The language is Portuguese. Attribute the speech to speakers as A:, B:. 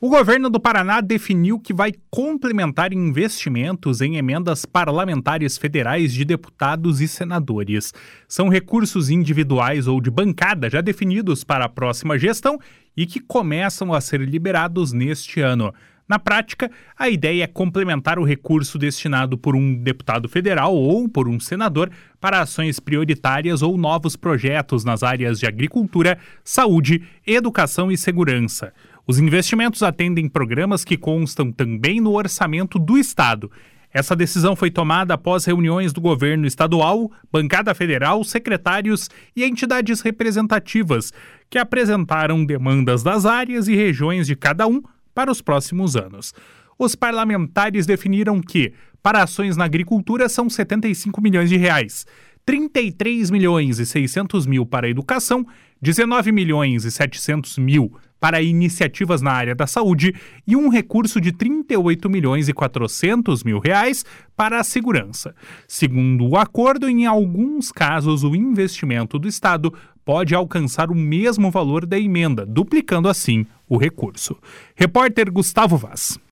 A: O governo do Paraná definiu que vai complementar investimentos em emendas parlamentares federais de deputados e senadores. São recursos individuais ou de bancada já definidos para a próxima gestão e que começam a ser liberados neste ano. Na prática, a ideia é complementar o recurso destinado por um deputado federal ou por um senador para ações prioritárias ou novos projetos nas áreas de agricultura, saúde, educação e segurança. Os investimentos atendem programas que constam também no orçamento do Estado. Essa decisão foi tomada após reuniões do governo estadual, bancada federal, secretários e entidades representativas, que apresentaram demandas das áreas e regiões de cada um para os próximos anos. Os parlamentares definiram que, para ações na agricultura, são 75 milhões de reais, 33 milhões e 600 mil para a educação, 19 milhões e 700 mil para iniciativas na área da saúde e um recurso de 38 milhões e 400 mil reais para a segurança. Segundo o acordo, em alguns casos, o investimento do Estado pode alcançar o mesmo valor da emenda, duplicando assim o recurso. Repórter Gustavo Vaz.